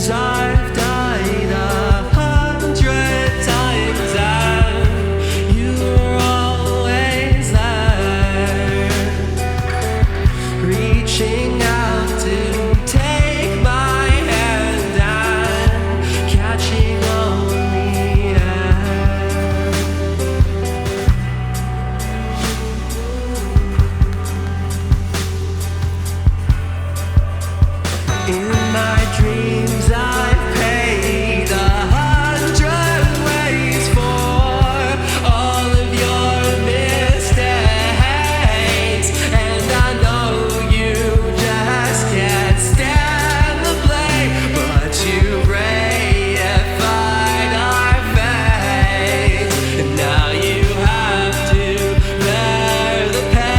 I've died 100 times, and you were always there, reaching out to take my hand and catching only air. In my dreams I've paid 100 ways for all of your mistakes, and I know you just can't stand the blame, but you reified our fate, and now you have to bear the pain.